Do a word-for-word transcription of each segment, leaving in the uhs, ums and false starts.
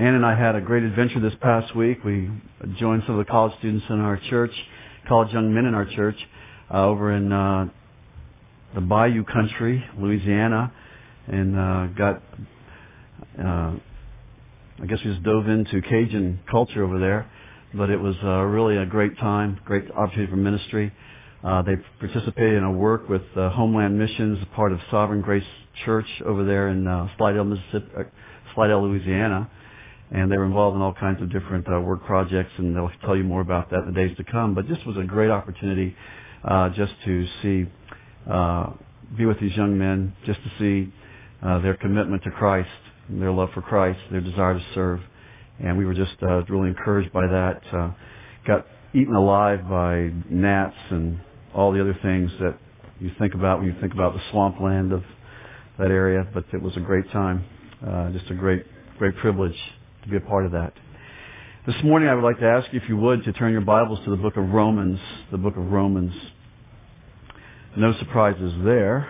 Ann and I had a great adventure this past week. We joined some of the college students in our church, college young men in our church, uh, over in uh, the Bayou Country, Louisiana, and uh, got, uh, I guess we just dove into Cajun culture over there. But it was uh, really a great time, great opportunity for ministry. Uh, they participated in a work with uh, Homeland Missions, part of Sovereign Grace Church over there in uh, Slidell, Mississippi, uh, Slidell, Louisiana. And they were involved in all kinds of different uh, work projects, and they'll tell you more about that in the days to come. But this was a great opportunity uh, just to see, uh, be with these young men, just to see uh, their commitment to Christ, and their love for Christ, their desire to serve. And we were just uh, really encouraged by that. Uh, got eaten alive by gnats and all the other things that you think about when you think about the swampland of that area. But it was a great time, uh, just a great, great privilege to be a part of that. This morning I would like to ask you, if you would, to turn your Bibles to the book of Romans, the book of Romans. No surprises there.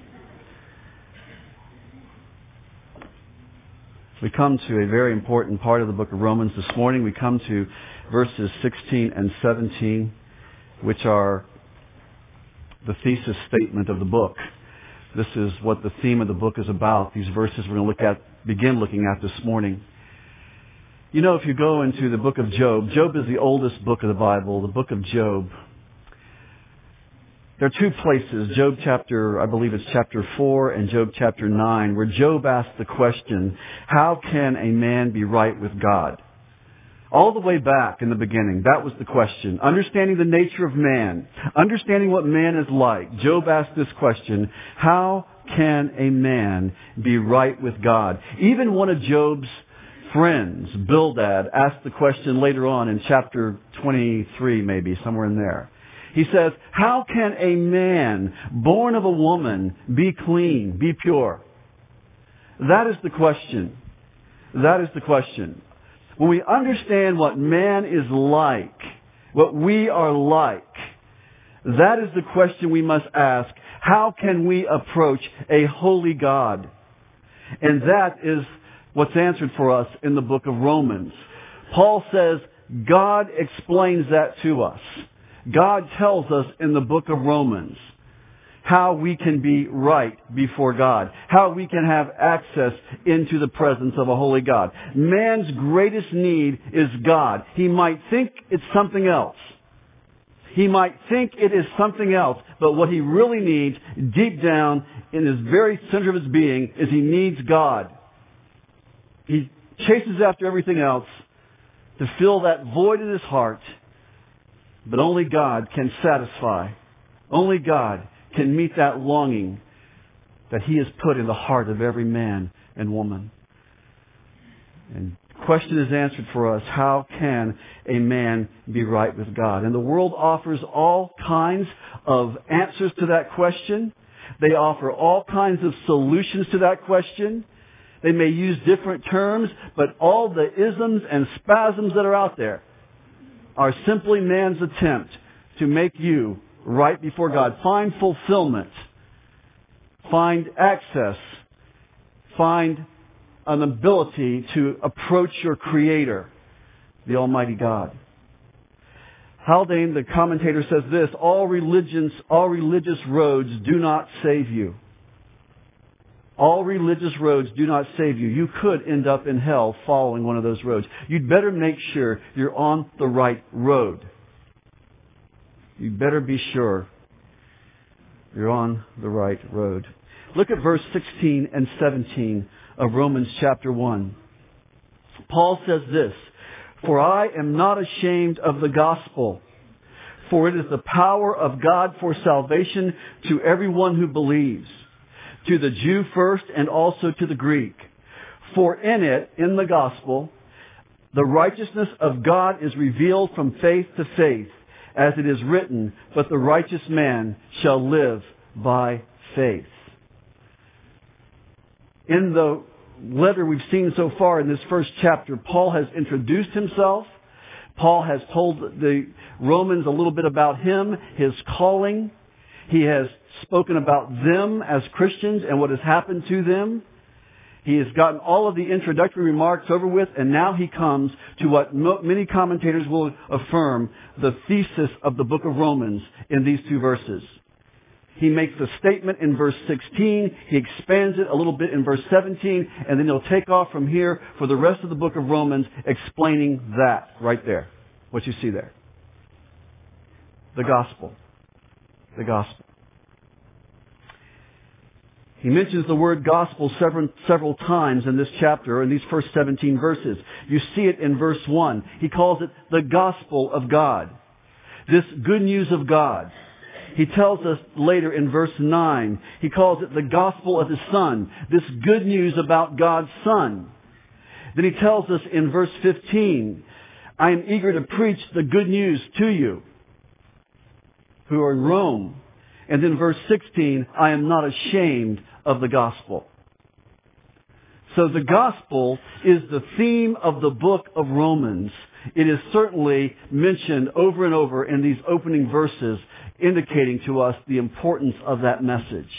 We come to a very important part of the book of Romans this morning. We come to verses sixteen and seventeen, which are the thesis statement of the book. This is what the theme of the book is about. These verses we're going to look at, begin looking at this morning. You know, if you go into the book of Job, Job is the oldest book of the Bible, the book of Job. There are two places, Job chapter, I believe it's chapter four and Job chapter nine, where Job asks the question, how can a man be right with God? All the way back in the beginning, that was the question. Understanding the nature of man, understanding what man is like, Job asked this question, how can a man be right with God? Even one of Job's friends, Bildad, asked the question later on in chapter twenty-three, maybe, somewhere in there. He says, how can a man born of a woman be clean, be pure? That is the question. That is the question. When we understand what man is like, what we are like, that is the question we must ask. How can we approach a holy God? And that is what's answered for us in the book of Romans. Paul says God explains that to us. God tells us in the book of Romans how we can be right before God, how we can have access into the presence of a holy God. Man's greatest need is God. He might think it's something else. He might think it is something else, but what he really needs deep down in his very center of his being is he needs God. He chases after everything else to fill that void in his heart. But only God can satisfy. Only God can meet that longing that He has put in the heart of every man and woman. And the question is answered for us, how can a man be right with God? And the world offers all kinds of answers to that question. They offer all kinds of solutions to that question. They may use different terms, but all the isms and spasms that are out there are simply man's attempt to make you right before God. Find fulfillment. Find access. Find an ability to approach your Creator, the Almighty God. Haldane, the commentator, says this, all religions, all religious roads do not save you. All religious roads do not save you. You could end up in hell following one of those roads. You'd better make sure you're on the right road. You'd better be sure you're on the right road. Look at verse sixteen and seventeen of Romans chapter one. Paul says this, for I am not ashamed of the gospel, for it is the power of God for salvation to everyone who believes, to the Jew first and also to the Greek. For in it, in the gospel, the righteousness of God is revealed from faith to faith, as it is written, but the righteous man shall live by faith. In the letter we've seen so far in this first chapter, Paul has introduced himself. Paul has told the Romans a little bit about him, his calling. He has spoken about them as Christians and what has happened to them. He has gotten all of the introductory remarks over with, and now he comes to what mo- many commentators will affirm, the thesis of the book of Romans in these two verses. He makes a statement in verse sixteen, he expands it a little bit in verse seventeen, and then he'll take off from here for the rest of the book of Romans explaining that right there, what you see there. The gospel. The gospel. He mentions the word gospel several, several times in this chapter, in these first seventeen verses. You see it in verse one. He calls it the gospel of God. This good news of God. He tells us later in verse nine, he calls it the gospel of His Son. This good news about God's Son. Then he tells us in verse fifteen, I am eager to preach the good news to you who are in Rome. And then verse sixteen, I am not ashamed of the gospel. So the gospel is the theme of the book of Romans. It is certainly mentioned over and over in these opening verses, indicating to us the importance of that message.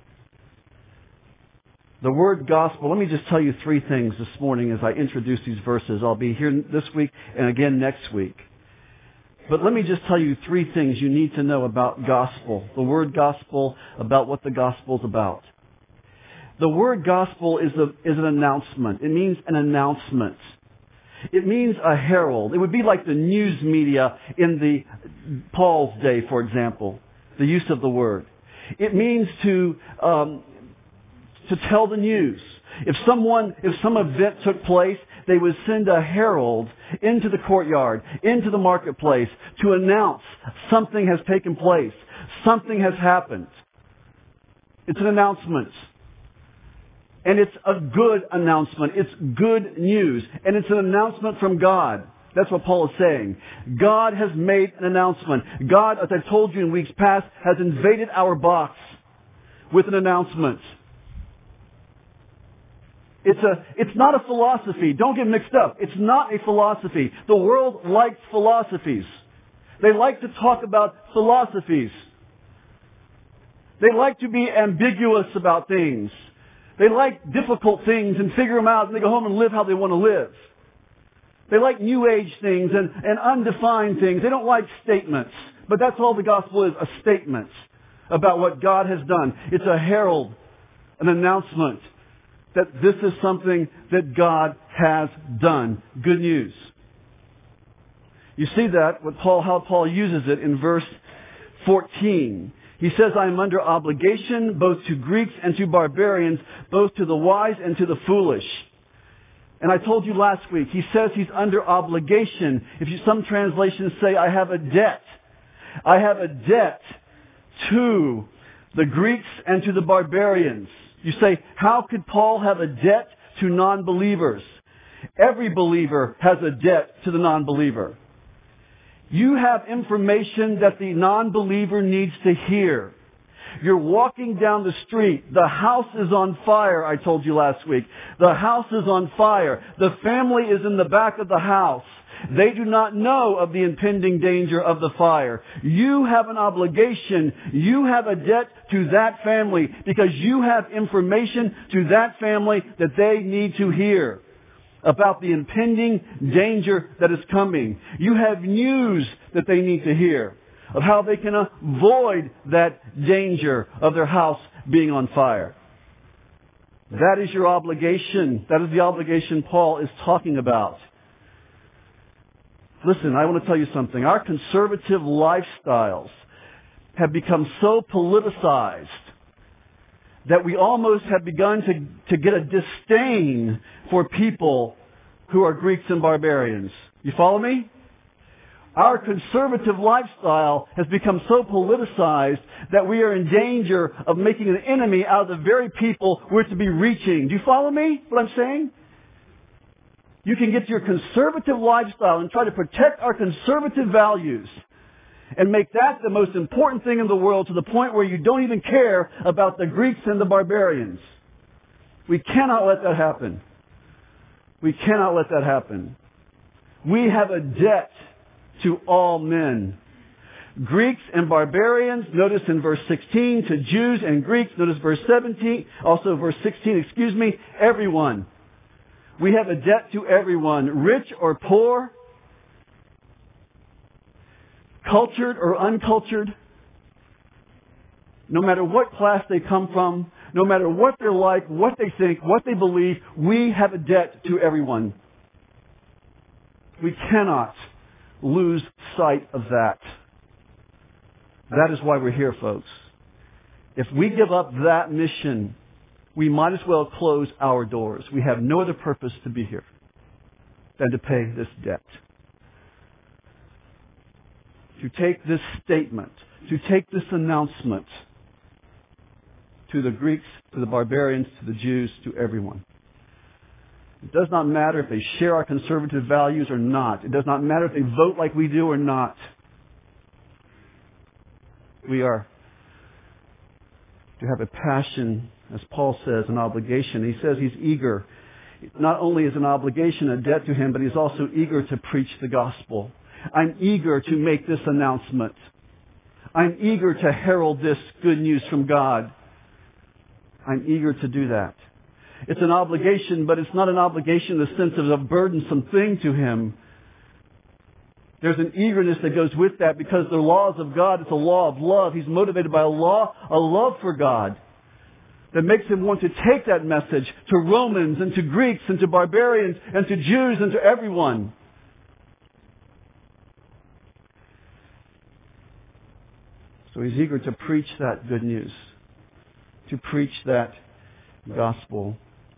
The word gospel, let me just tell you three things this morning as I introduce these verses. I'll be here this week and again next week. But let me just tell you three things you need to know about gospel. The word gospel, about what the gospel is about. The word gospel is, a, is an announcement. It means an announcement. It means a herald. It would be like the news media in the Paul's day, for example, the use of the word. It means to um, to tell the news. If someone, if some event took place, they would send a herald into the courtyard, into the marketplace, to announce something has taken place, something has happened. It's an announcement. And it's a good announcement. It's good news. And it's an announcement from God. That's what Paul is saying. God has made an announcement. God, as I told you in weeks past, has invaded our box with an announcement. It's a, it's not a philosophy. Don't get mixed up. It's not a philosophy. The world likes philosophies. They like to talk about philosophies. They like to be ambiguous about things. They like difficult things and figure them out and they go home and live how they want to live. They like New Age things and, and undefined things. They don't like statements. But that's all the gospel is, a statement about what God has done. It's a herald, an announcement that this is something that God has done. Good news. You see that, with Paul, how Paul uses it in verse fourteen. He says, I am under obligation both to Greeks and to barbarians, both to the wise and to the foolish. And I told you last week, he says he's under obligation. If you, some translations say, I have a debt. I have a debt to the Greeks and to the barbarians. You say, how could Paul have a debt to non-believers? Every believer has a debt to the non-believer. You have information that the non-believer needs to hear. You're walking down the street. The house is on fire, I told you last week. The house is on fire. The family is in the back of the house. They do not know of the impending danger of the fire. You have an obligation. You have a debt to that family because you have information to that family that they need to hear about the impending danger that is coming. You have news that they need to hear of how they can avoid that danger of their house being on fire. That is your obligation. That is the obligation Paul is talking about. Listen, I want to tell you something. Our conservative lifestyles have become so politicized that we almost have begun to, to get a disdain for people who are Greeks and barbarians. You follow me? Our conservative lifestyle has become so politicized that we are in danger of making an enemy out of the very people we're to be reaching. Do you follow me, what I'm saying? You can get your conservative lifestyle and try to protect our conservative values and make that the most important thing in the world to the point where you don't even care about the Greeks and the barbarians. We cannot let that happen. We cannot let that happen. We have a debt to all men. Greeks and barbarians, notice in verse sixteen, to Jews and Greeks, notice verse seventeen, also verse sixteen, excuse me, everyone. We have a debt to everyone, rich or poor, cultured or uncultured, no matter what class they come from, no matter what they're like, what they think, what they believe, we have a debt to everyone. We cannot lose sight of that. That is why we're here, folks. If we give up that mission, we might as well close our doors. We have no other purpose to be here than to pay this debt. To take this statement, to take this announcement to the Greeks, to the barbarians, to the Jews, to everyone. It does not matter if they share our conservative values or not. It does not matter if they vote like we do or not. We are to have a passion, as Paul says, an obligation. He says he's eager. Not only is an obligation a debt to him, but he's also eager to preach the gospel. I'm eager to make this announcement. I'm eager to herald this good news from God. I'm eager to do that. It's an obligation, but it's not an obligation in the sense of a burdensome thing to him. There's an eagerness that goes with that because the laws of God, it's a law of love. He's motivated by a law, a love for God that makes him want to take that message to Romans and to Greeks and to barbarians and to Jews and to everyone. So he's eager to preach that good news, to preach that gospel.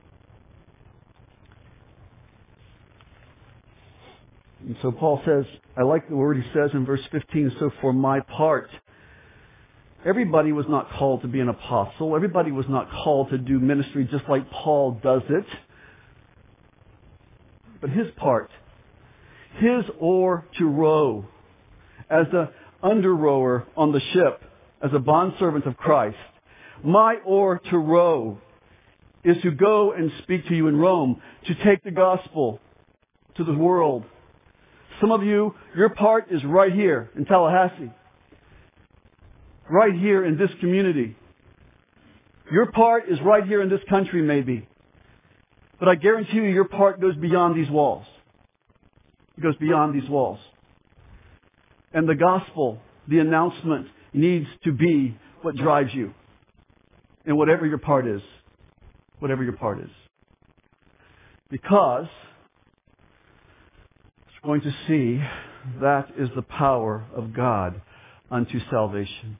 And so Paul says, I like the word he says in verse fifteen, so for my part, everybody was not called to be an apostle. Everybody was not called to do ministry just like Paul does it. But his part, his oar to row, as a under rower on the ship, as a bondservant of Christ, my oar to row is to go and speak to you in Rome, to take the gospel to the world. Some of you, your part is right here in Tallahassee. Right here in this community. Your part is right here in this country maybe. But I guarantee you your part goes beyond these walls. It goes beyond these walls. And the gospel, the announcement, needs to be what drives you. And whatever your part is. Whatever your part is. Because we're going to see that is the power of God unto salvation.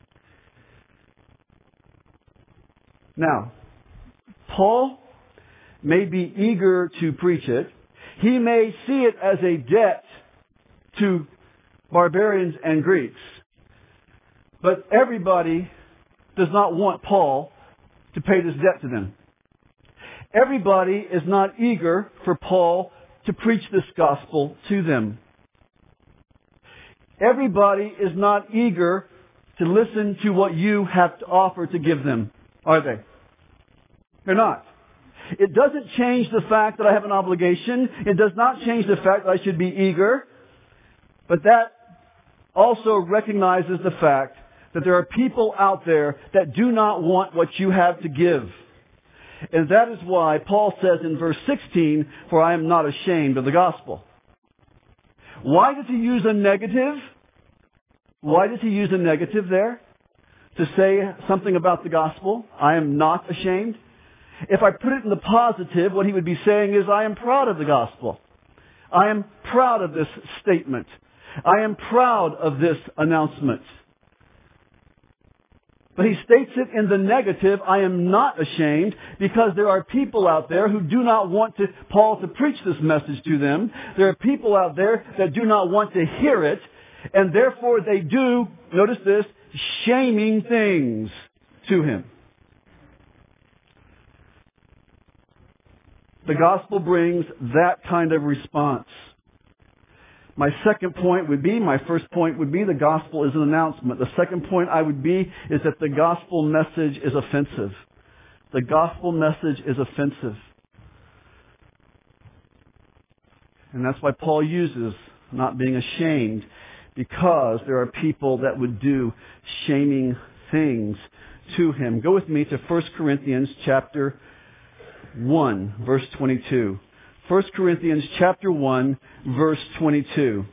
Now, Paul may be eager to preach it. He may see it as a debt to barbarians and Greeks. But everybody does not want Paul to pay this debt to them. Everybody is not eager for Paul to preach this gospel to them. Everybody is not eager to listen to what you have to offer to give them, are they? They're not. It doesn't change the fact that I have an obligation. It does not change the fact that I should be eager. But that also recognizes the fact that there are people out there that do not want what you have to give. And that is why Paul says in verse sixteen, for I am not ashamed of the gospel. Why does he use a negative? Why does he use a negative there? To say something about the gospel? I am not ashamed. If I put it in the positive, what he would be saying is, I am proud of the gospel. I am proud of this statement. I am proud of this announcement. But he states it in the negative, I am not ashamed, because there are people out there who do not want to, Paul to preach this message to them. There are people out there that do not want to hear it, and therefore they do, notice this, shaming things to him. The gospel brings that kind of response. My second point would be, my first point would be the gospel is an announcement. The second point I would be is that the gospel message is offensive. The gospel message is offensive. And that's why Paul uses not being ashamed, because there are people that would do shaming things to him. Go with me to First Corinthians chapter one, verse twenty-two. First Corinthians chapter one, verse twenty-two.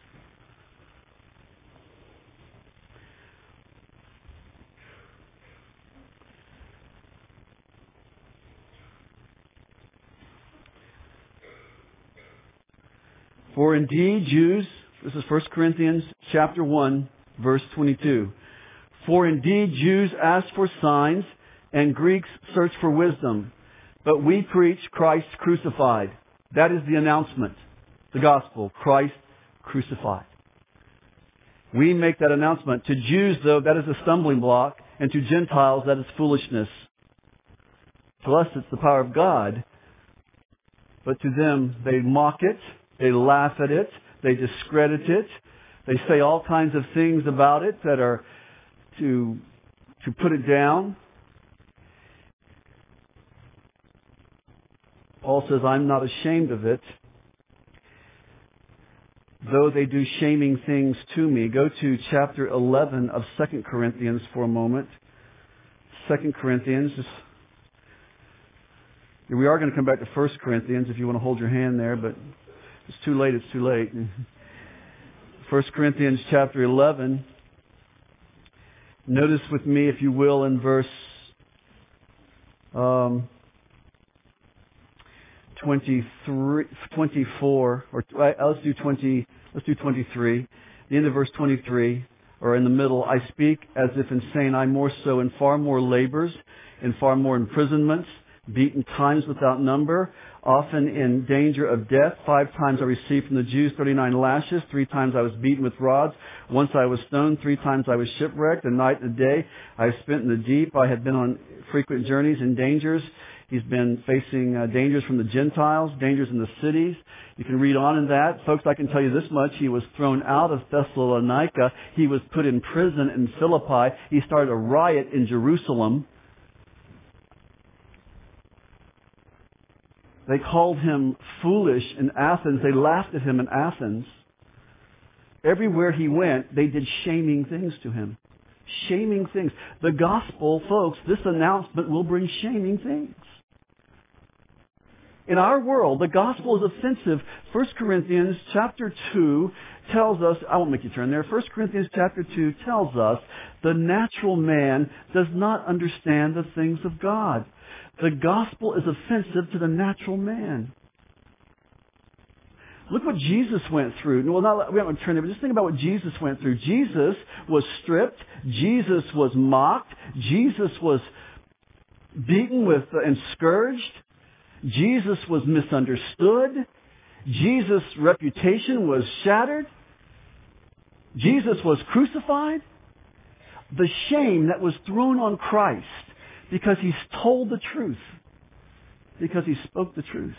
For indeed Jews, this is First Corinthians chapter one, verse twenty-two. For indeed Jews ask for signs, and Greeks search for wisdom. But we preach Christ crucified. That is the announcement, the gospel, Christ crucified. We make that announcement. To Jews, though, that is a stumbling block, and to Gentiles, that is foolishness. To us, it's the power of God. But to them, they mock it, they laugh at it, they discredit it, they say all kinds of things about it that are to, to put it down. Paul says, I'm not ashamed of it, though they do shaming things to me. Go to chapter eleven of Second Corinthians for a moment. Second Corinthians. We are going to come back to First Corinthians if you want to hold your hand there, but it's too late, it's too late. First Corinthians chapter eleven. Notice with me, if you will, in verse um, twenty-three, twenty-four, or let's do twenty. Let's do twenty-three. The end of verse twenty-three, or in the middle. I speak as if insane. I more so in far more labors, in far more imprisonments, beaten times without number, often in danger of death. Five times I received from the Jews thirty-nine lashes. Three times I was beaten with rods. Once I was stoned. Three times I was shipwrecked. A night and a day I have spent in the deep. I have been on frequent journeys and dangers. He's been facing uh, dangers from the Gentiles, dangers in the cities. You can read on in that. Folks, I can tell you this much. He was thrown out of Thessalonica. He was put in prison in Philippi. He started a riot in Jerusalem. They called him foolish in Athens. They laughed at him in Athens. Everywhere he went, they did shaming things to him. Shaming things. The gospel, folks, this announcement will bring shaming things. In our world, the gospel is offensive. First Corinthians chapter two tells us, I won't make you turn there, First Corinthians chapter two tells us the natural man does not understand the things of God. The gospel is offensive to the natural man. Look what Jesus went through. Well, not, we haven't turned there, but just think about what Jesus went through. Jesus was stripped. Jesus was mocked. Jesus was beaten with and scourged. Jesus was misunderstood. Jesus' reputation was shattered. Jesus was crucified. The shame that was thrown on Christ because He's told the truth, because He spoke the truth.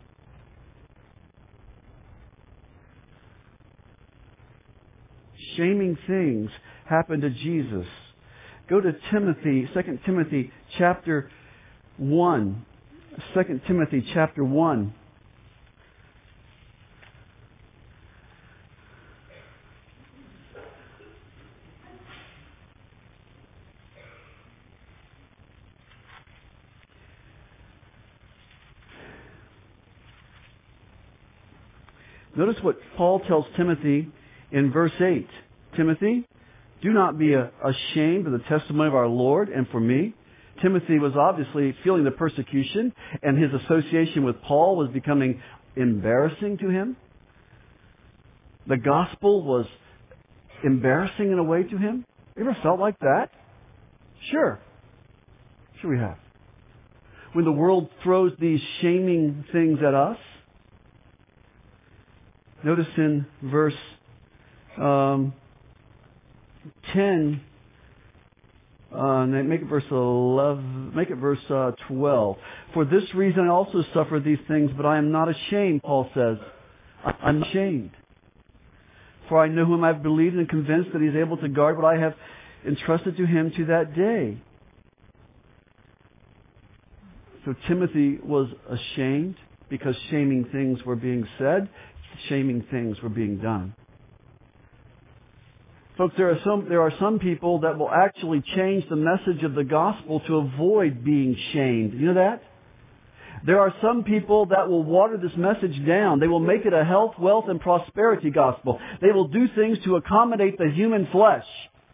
Shaming things happened to Jesus. Go to Timothy, Second Timothy chapter one. Second Timothy chapter one. Notice what Paul tells Timothy in verse eight. Timothy, do not be ashamed of the testimony of our Lord and for me. Timothy was obviously feeling the persecution, and his association with Paul was becoming embarrassing to him. The gospel was embarrassing in a way to him. You ever felt like that? Sure. Sure we have. When the world throws these shaming things at us. Notice in verse um, ten, uh, make it verse eleven, make it verse uh, twelve. For this reason I also suffer these things, but I am not ashamed, Paul says. I'm not ashamed. For I know whom I have believed and convinced that He is able to guard what I have entrusted to Him to that day. So Timothy was ashamed because shaming things were being said, shaming things were being done. Folks, there are some, there are some people that will actually change the message of the gospel to avoid being shamed. You know that? There are some people that will water this message down. They will make it a health, wealth, and prosperity gospel. They will do things to accommodate the human flesh,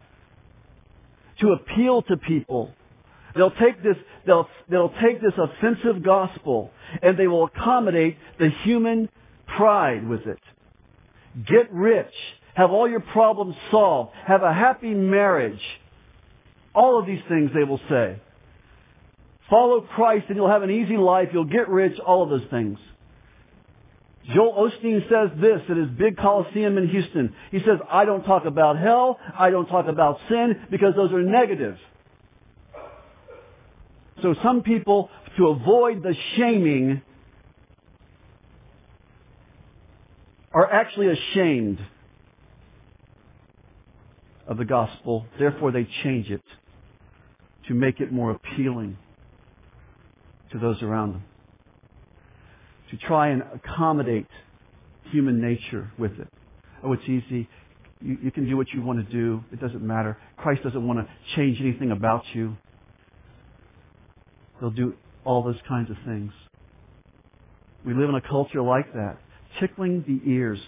to appeal to people. They'll take this, they'll, they'll take this offensive gospel and they will accommodate the human pride with it. Get rich. Have all your problems solved. Have a happy marriage. All of these things they will say. Follow Christ and you'll have an easy life. You'll get rich. All of those things. Joel Osteen says this at his big Coliseum in Houston. He says, I don't talk about hell. I don't talk about sin because those are negative. So some people, to avoid the shaming, are actually ashamed of the gospel. Therefore, they change it to make it more appealing to those around them. To try and accommodate human nature with it. Oh, it's easy. You, you can do what you want to do. It doesn't matter. Christ doesn't want to change anything about you. They'll do all those kinds of things. We live in a culture like that. Tickling the ears.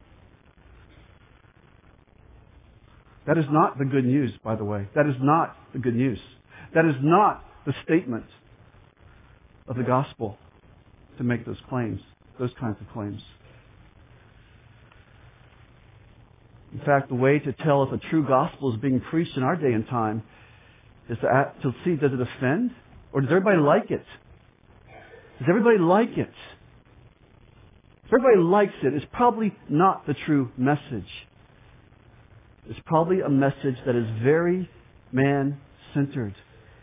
That is not the good news, by the way. That is not the good news. That is not the statement of the gospel to make those claims, those kinds of claims. In fact, the way to tell if a true gospel is being preached in our day and time is to, act, to see, does it offend? Or does everybody like it? Does everybody like it? If everybody likes it, it's probably not the true message. It's probably a message that is very man-centered.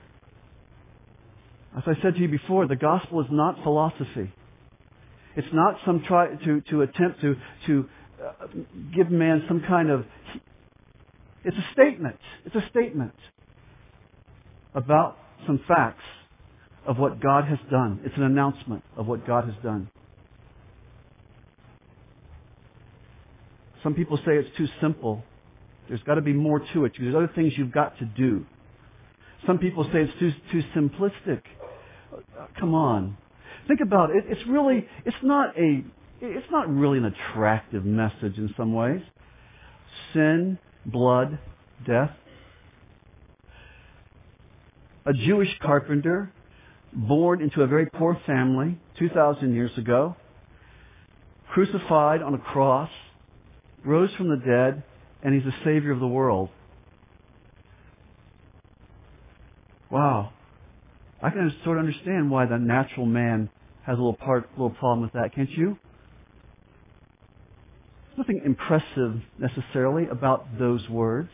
As I said to you before, the gospel is not philosophy. It's not some try to, to attempt to, to uh, give man some kind of... It's a statement. It's a statement about some facts of what God has done. It's an announcement of what God has done. Some people say it's too simple. There's got to be more to it. There's other things you've got to do. Some people say it's too too simplistic. Come on, think about it. It's really it's not a it's not really an attractive message in some ways. Sin, blood, death. A Jewish carpenter born into a very poor family two thousand years ago, crucified on a cross, rose from the dead, and He's the Savior of the world. Wow. I can sort of understand why the natural man has a little part, little problem with that, can't you? There's nothing impressive necessarily about those words.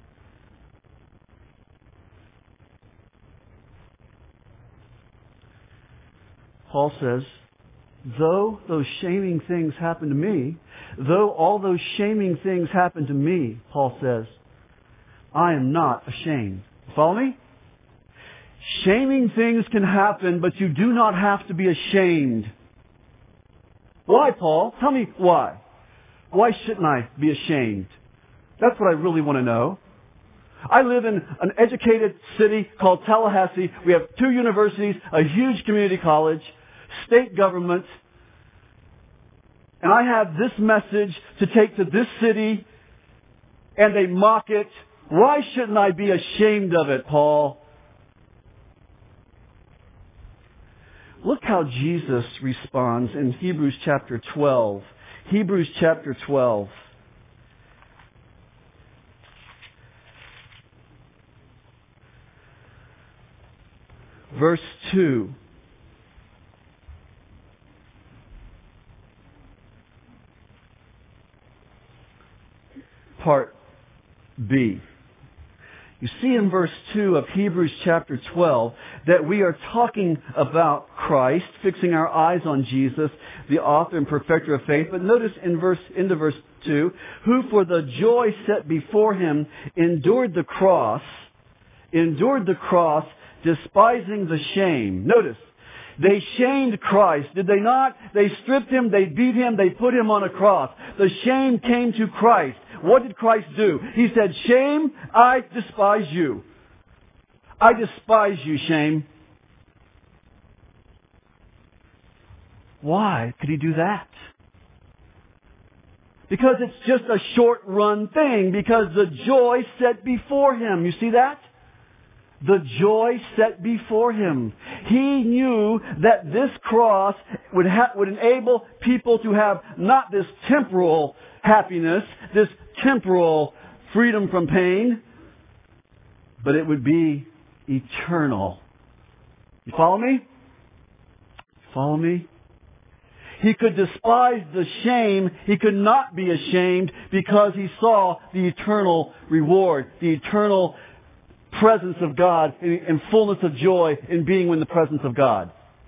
Paul says, though those shaming things happen to me, though all those shaming things happen to me, Paul says, I am not ashamed. Follow me? Shaming things can happen, but you do not have to be ashamed. Why, Paul? Tell me why. Why shouldn't I be ashamed? That's what I really want to know. I live in an educated city called Tallahassee. We have two universities, a huge community college, state government, and I have this message to take to this city, and they mock it. Why shouldn't I be ashamed of it, Paul? Look how Jesus responds in Hebrews chapter twelve. Hebrews chapter twelve. Verse two. Part B. You see in verse two of Hebrews chapter twelve that we are talking about Christ, fixing our eyes on Jesus, the author and perfecter of faith. But notice in verse into verse two, who for the joy set before Him endured the cross, endured the cross, despising the shame. Notice, they shamed Christ, did they not? They stripped Him, they beat Him, they put Him on a cross. The shame came to Christ. What did Christ do? He said, shame, I despise you. I despise you, shame. Why could He do that? Because it's just a short-run thing. Because the joy set before Him. You see that? The joy set before Him. He knew that this cross would, ha- would enable people to have not this temporal happiness, this temporal freedom from pain, but it would be eternal. You follow me? Follow me? He could despise the shame. He could not be ashamed because He saw the eternal reward, the eternal presence of God and fullness of joy in being in the presence of God.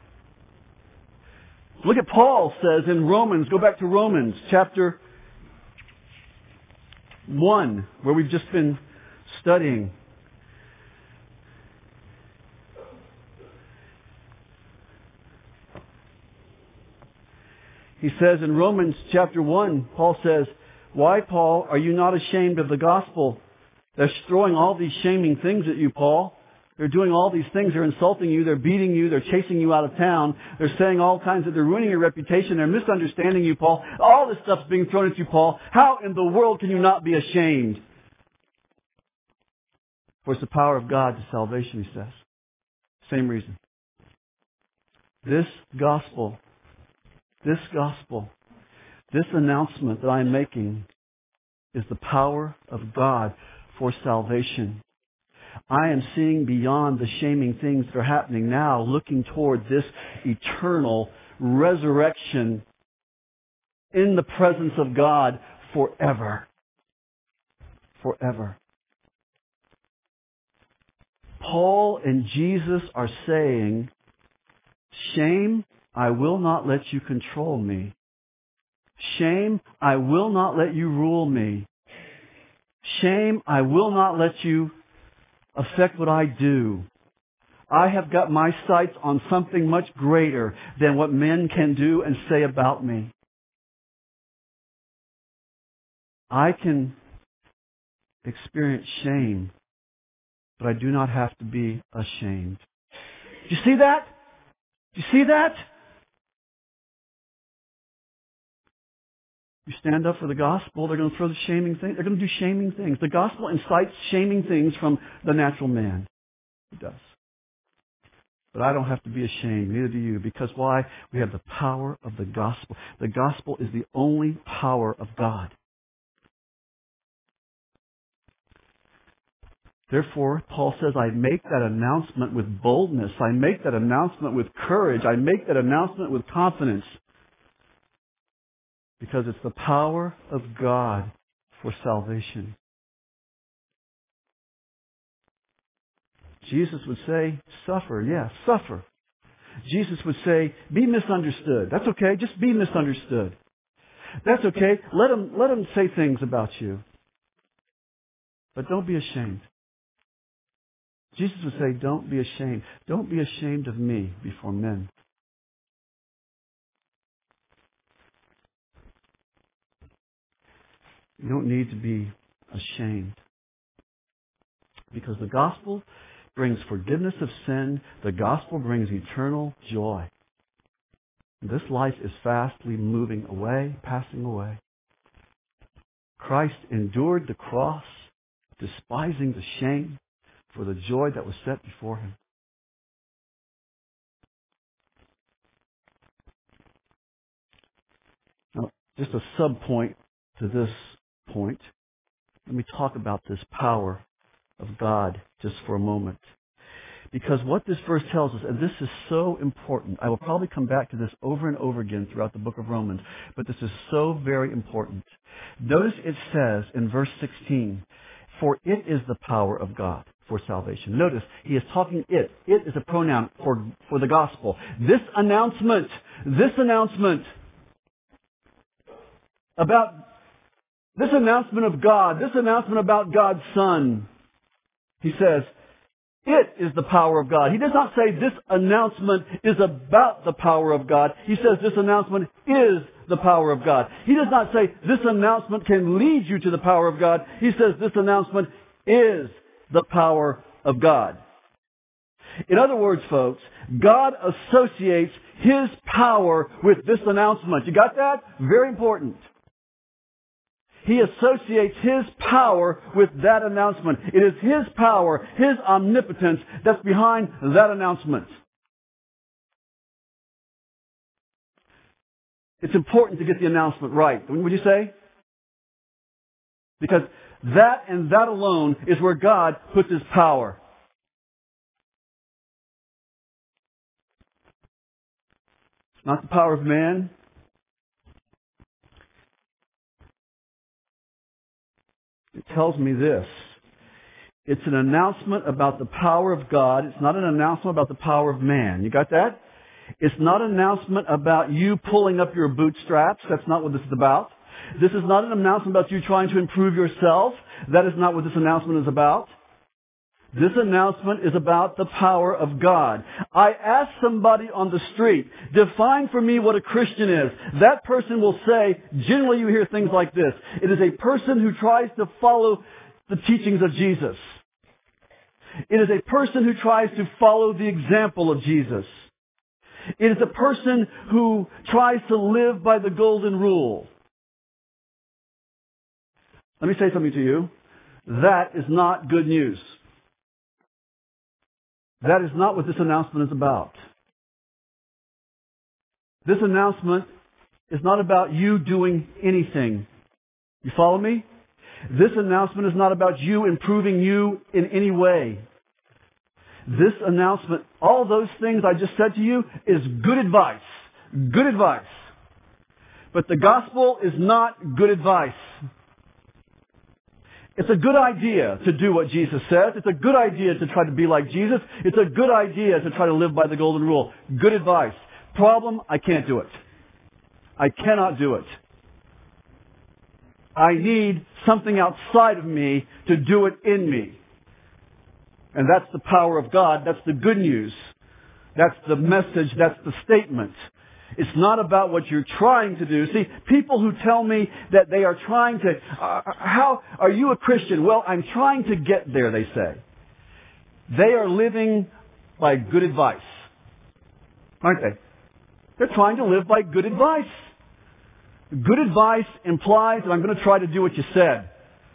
Look at Paul says in Romans, go back to Romans chapter one, where we've just been studying. He says in Romans chapter one, Paul says, why, Paul, are you not ashamed of the gospel? They're throwing all these shaming things at you, Paul. They're doing all these things. They're insulting you. They're beating you. They're chasing you out of town. They're saying all kinds of, they're ruining your reputation. They're misunderstanding you, Paul. All this stuff's being thrown at you, Paul. How in the world can you not be ashamed? For it's the power of God to salvation, he says. Same reason. This gospel, this gospel, this announcement that I'm making is the power of God for salvation. I am seeing beyond the shaming things that are happening now, looking toward this eternal resurrection in the presence of God forever. Forever. Paul and Jesus are saying, shame, I will not let you control me. Shame, I will not let you rule me. Shame, I will not let you affect what I do. I have got my sights on something much greater than what men can do and say about me. I can experience shame, but I do not have to be ashamed. Do you see that? Do you see that? You stand up for the gospel, they're going to throw the shaming things. They're going to do shaming things. The gospel incites shaming things from the natural man. It does. But I don't have to be ashamed, neither do you. Because why? We have the power of the gospel. The gospel is the only power of God. Therefore, Paul says, I make that announcement with boldness. I make that announcement with courage. I make that announcement with confidence. Because it's the power of God for salvation. Jesus would say, suffer. Yeah, suffer. Jesus would say, be misunderstood. That's okay. Just be misunderstood. That's okay. Let them, let them say things about you. But don't be ashamed. Jesus would say, don't be ashamed. Don't be ashamed of me before men. You don't need to be ashamed. Because the gospel brings forgiveness of sin. The gospel brings eternal joy. This life is fastly moving away, passing away. Christ endured the cross, despising the shame for the joy that was set before Him. Now, just a sub-point to this point. Let me talk about this power of God just for a moment. Because what this verse tells us, and this is so important, I will probably come back to this over and over again throughout the book of Romans, but this is so very important. Notice it says in verse sixteen, for it is the power of God for salvation. Notice, he is talking it. It is a pronoun for, for the gospel. This announcement, this announcement about, this announcement of God, this announcement about God's Son, he says, It is the power of God. He does not say this announcement is about the power of God. He says this announcement is the power of God. He does not say this announcement can lead you to the power of God. He says this announcement is the power of God. In other words, folks, God associates His power with this announcement. You got that? Very important. He associates His power with that announcement. It is His power, His omnipotence that's behind that announcement. It's important to get the announcement right, would you say? Because that and that alone is where God puts His power. It's not the power of man. It tells me this. It's an announcement about the power of God. It's not an announcement about the power of man. You got that? It's not an announcement about you pulling up your bootstraps. That's not what this is about. This is not an announcement about you trying to improve yourself. That is not what this announcement is about. This announcement is about the power of God. I ask somebody on the street, define for me what a Christian is. That person will say, generally you hear things like this. It is a person who tries to follow the teachings of Jesus. It is a person who tries to follow the example of Jesus. It is a person who tries to live by the golden rule. Let me say something to you. That is not good news. That is not what this announcement is about. This announcement is not about you doing anything. You follow me? This announcement is not about you improving you in any way. This announcement, all those things I just said to you, is good advice. Good advice. But the gospel is not good advice. It's a good idea to do what Jesus says. It's a good idea to try to be like Jesus. It's a good idea to try to live by the golden rule. Good advice. Problem, I can't do it. I cannot do it. I need something outside of me to do it in me. And that's the power of God. That's the good news. That's the message. That's the statement. It's not about what you're trying to do. See, people who tell me that they are trying to, uh, how are you a Christian? Well, I'm trying to get there, they say. They are living by good advice. Aren't they? They're trying to live by good advice. Good advice implies that I'm going to try to do what you said.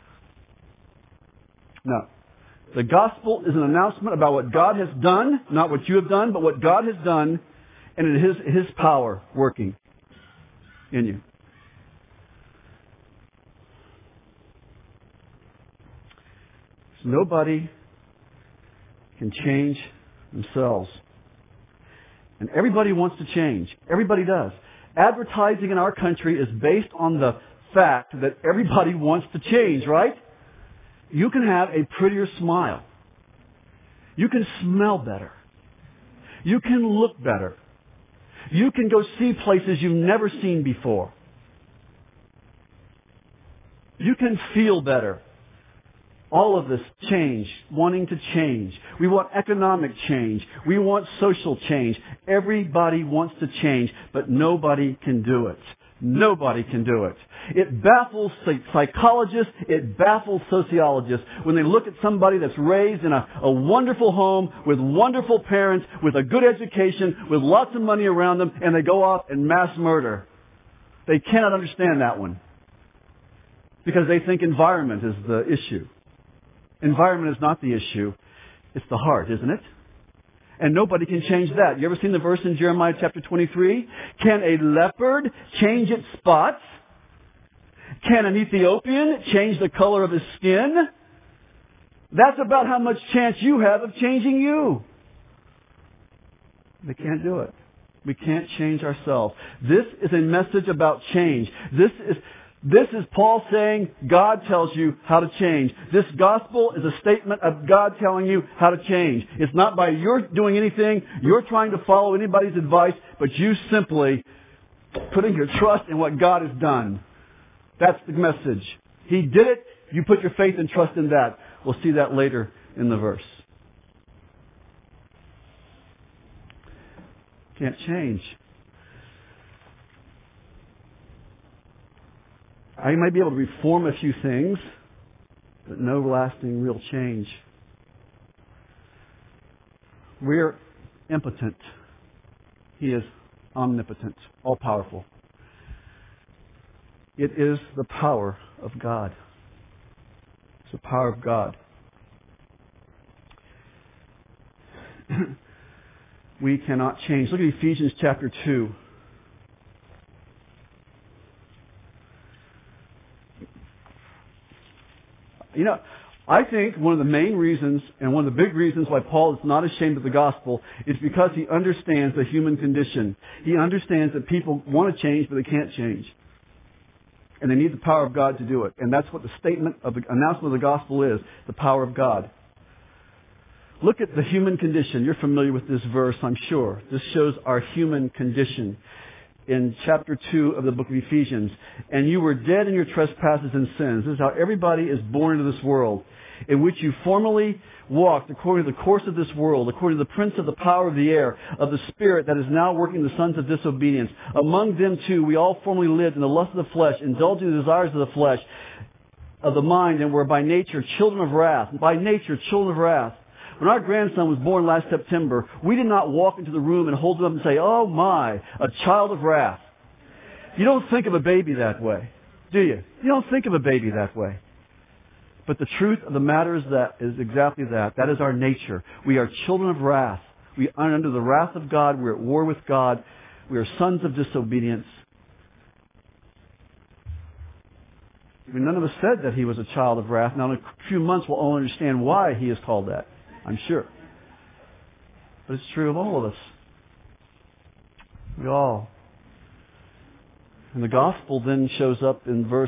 No. The gospel is an announcement about what God has done, not what you have done, but what God has done, and it is His power working in you. So nobody can change themselves. And everybody wants to change. Everybody does. Advertising in our country is based on the fact that everybody wants to change, right? You can have a prettier smile. You can smell better. You can look better. You can go see places you've never seen before. You can feel better. All of this change, wanting to change. We want economic change. We want social change. Everybody wants to change, but nobody can do it. Nobody can do it. It baffles psychologists. It baffles sociologists when they look at somebody that's raised in a, a wonderful home with wonderful parents, with a good education, with lots of money around them, and they go off and mass murder. They cannot understand that one because they think environment is the issue. Environment is not the issue. It's the heart, isn't it? And nobody can change that. You ever seen the verse in Jeremiah chapter twenty-three? Can a leopard change its spots? Can an Ethiopian change the color of his skin? That's about how much chance you have of changing you. They can't do it. We can't change ourselves. This is a message about change. This is... This is Paul saying God tells you how to change. This gospel is a statement of God telling you how to change. It's not by your doing anything, you're trying to follow anybody's advice, but you simply putting your trust in what God has done. That's the message. He did it. You put your faith and trust in that. We'll see that later in the verse. Can't change. I might be able to reform a few things, but no lasting real change. We're impotent. He is omnipotent, all-powerful. It is the power of God. It's the power of God. We cannot change. Look at Ephesians chapter two. You know, I think one of the main reasons and one of the big reasons why Paul is not ashamed of the gospel is because he understands the human condition. He understands that people want to change, but they can't change. And they need the power of God to do it. And that's what the statement of the announcement of the gospel is, the power of God. Look at the human condition. You're familiar with this verse, I'm sure. This shows our human condition in chapter two of the book of Ephesians. And you were dead in your trespasses and sins. This is how everybody is born into this world, in which you formerly walked according to the course of this world, according to the prince of the power of the air, of the spirit that is now working the sons of disobedience. Among them too, we all formerly lived in the lust of the flesh, indulging the desires of the flesh, of the mind, and were by nature children of wrath. By nature, children of wrath. When our grandson was born last September, we did not walk into the room and hold him up and say, "Oh my, a child of wrath." You don't think of a baby that way, do you? You don't think of a baby that way. But the truth of the matter is that is exactly that. That is our nature. We are children of wrath. We are under the wrath of God. We're at war with God. We are sons of disobedience. I mean, none of us said that he was a child of wrath. Now, in a few months, we'll all understand why he is called that, I'm sure. But it's true of all of us. We all. And the gospel then shows up in verse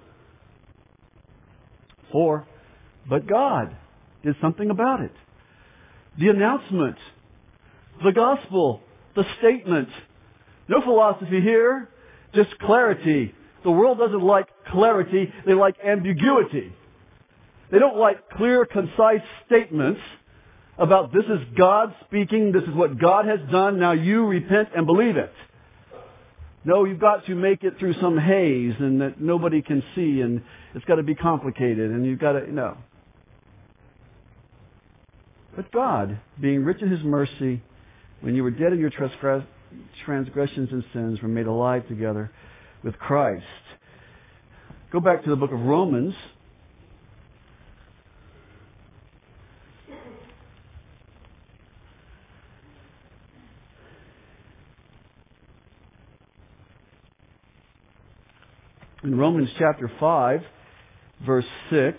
four. But God did something about it. The announcement, the gospel, the statement. No philosophy here, just clarity. The world doesn't like clarity, they like ambiguity. They don't like clear, concise statements about this is God speaking, this is what God has done, now you repent and believe it. No, you've got to make it through some haze and that nobody can see, and it's got to be complicated, and you've got to, no. But God, being rich in His mercy, when you were dead in your transgressions and sins, were made alive together with Christ. Go back to the book of Romans. In Romans chapter five, verse six,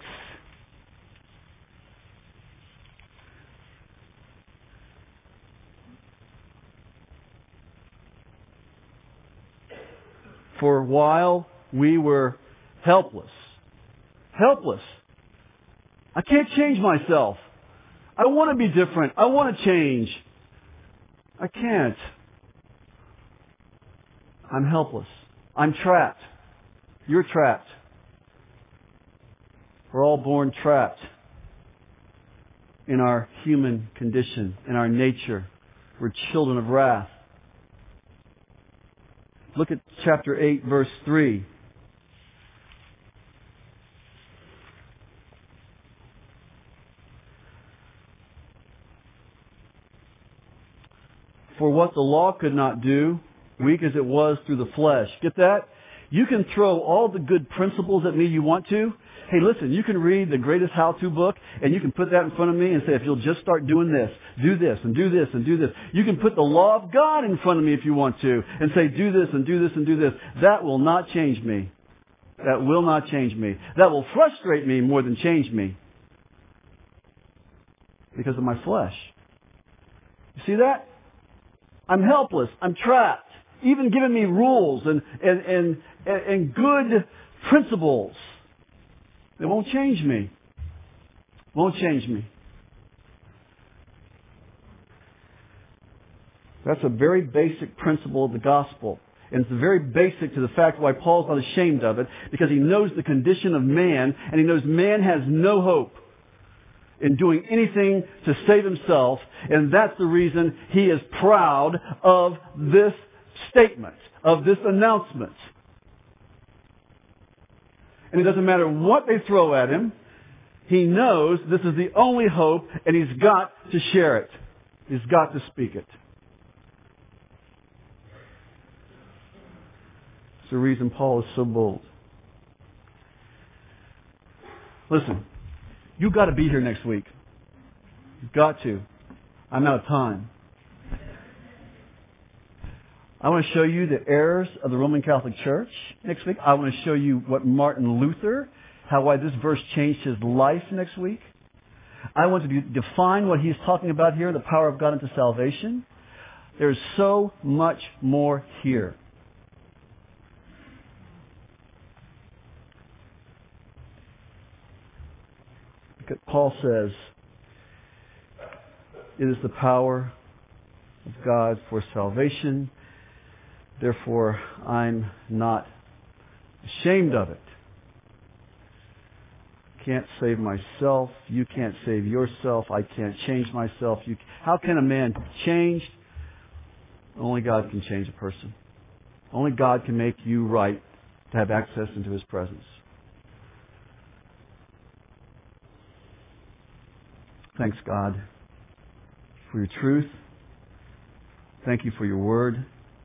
for while we were helpless, helpless, I can't change myself. I want to be different. I want to change. I can't. I'm helpless. I'm trapped. You're trapped. We're all born trapped in our human condition, in our nature. We're children of wrath. Look at chapter eight, verse three. For what the law could not do, weak as it was through the flesh. Get that? You can throw all the good principles at me you want to. Hey, listen, you can read the greatest how-to book, and you can put that in front of me and say, if you'll just start doing this, do this, and do this, and do this. You can put the law of God in front of me if you want to, and say, do this, and do this, and do this. That will not change me. That will not change me. That will frustrate me more than change me. Because of my flesh. You see that? I'm helpless. I'm trapped. Even giving me rules and, and, and, and good principles. It won't change me. Won't change me. That's a very basic principle of the gospel. And it's very basic to the fact why Paul's not ashamed of it, because he knows the condition of man, and he knows man has no hope. in doing anything to save himself, and that's the reason he is proud of this statement, of this announcement. And it doesn't matter what they throw at him, he knows this is the only hope, and he's got to share it. He's got to speak it. It's the reason Paul is so bold. Listen, you've got to be here next week. You've got to. I'm out of time. I want to show you the errors of the Roman Catholic Church next week. I want to show you what Martin Luther, how why this verse changed his life next week. I want to define what he's talking about here, the power of God into salvation. There's so much more here. Because Paul says, it is the power of God for salvation. Therefore, I'm not ashamed of it. Can't save myself. You can't save yourself. I can't change myself. You, how can a man change? Only God can change a person. Only God can make you right to have access into His presence. Thanks, God, for your truth. Thank you for your word.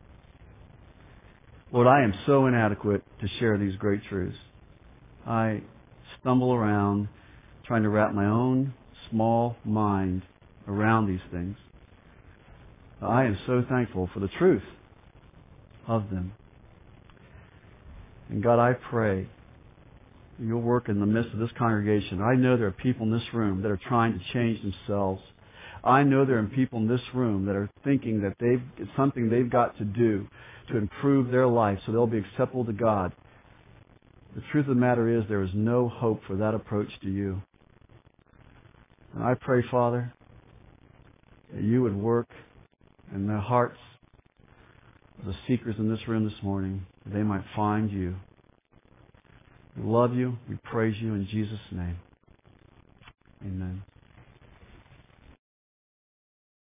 Lord, I am so inadequate to share these great truths. I stumble around trying to wrap my own small mind around these things. I am so thankful for the truth of them. And God, I pray you'll work in the midst of this congregation. I know there are people in this room that are trying to change themselves. I know there are people in this room that are thinking that they've, it's something they've got to do to improve their life so they'll be acceptable to God. The truth of the matter is there is no hope for that approach to you. And I pray, Father, that you would work in the hearts of the seekers in this room this morning, that they might find you. We love you. We praise you in Jesus' name. Amen.